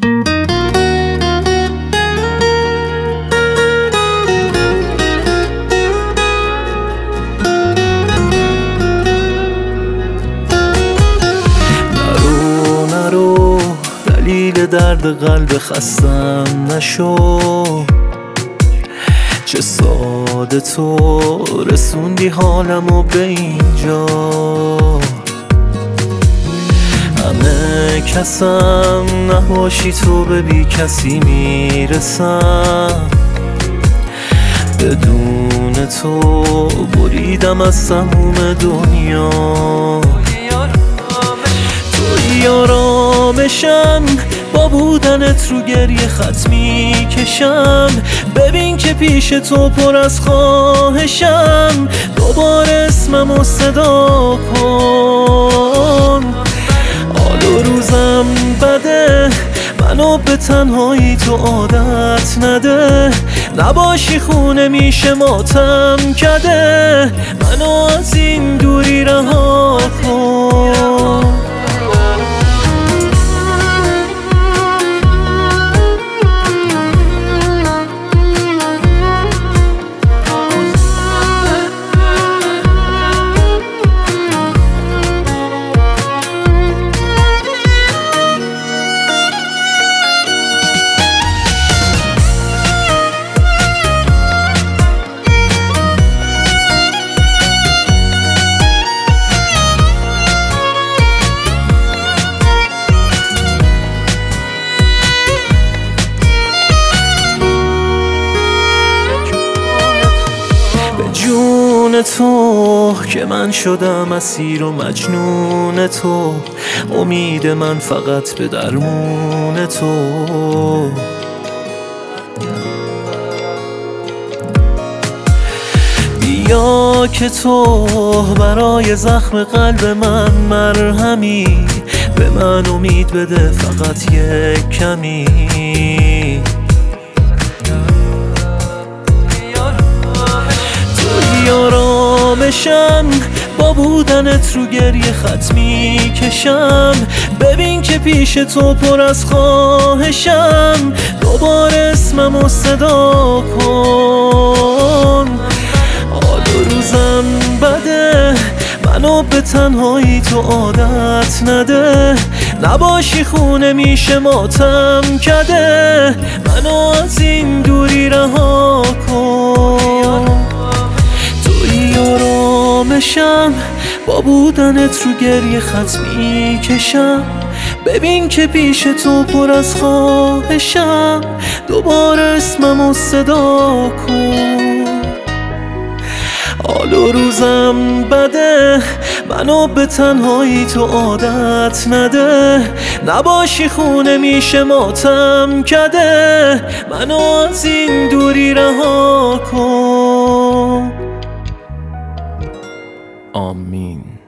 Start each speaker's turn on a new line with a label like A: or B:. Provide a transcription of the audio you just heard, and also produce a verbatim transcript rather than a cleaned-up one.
A: نرو نرو دلیل درد قلب خستم نشو، چه ساده تو رسوندی حالمو به اینجا. همه کسم نباشی تو به بی کسی میرسم، بدون تو بریدم از تموم دنیا. توی آرامشم با بودنت رو گریه خط میکشم، ببین که پیش تو پر از خواهشم، دوباره اسممو صدا کن. حال و روزم بده، منو به تنهایی تو عادت نده، نباشی خونه میشه ماتم کده، منو از این دوری رها کن. جون تو که من شدم اسیر و مجنون تو، امید من فقط به درمون تو. بیا که تو برای زخم قلب من مرهمی، به من امید بده فقط یک کمی. آرامشم با بودنت رو گریه خط میکشم، ببین که پیش تو پر از خواهشم، دوباره اسممو صدا کن. حال و روزم بده، منو به تنهایی تو عادت نده، نباشی خونه میشه ماتم کده، منو از این دوری رها کن. آرامشم با بودنت رو گریه خط میکشم، ببین که پیش تو پر از خواهشم، دوباره اسممو صدا کن. حال و روزم بده، منو به تنهایی تو عادت نده، نباشی خونه میشه ماتم کده، منو از این دوری رها کن. آمین.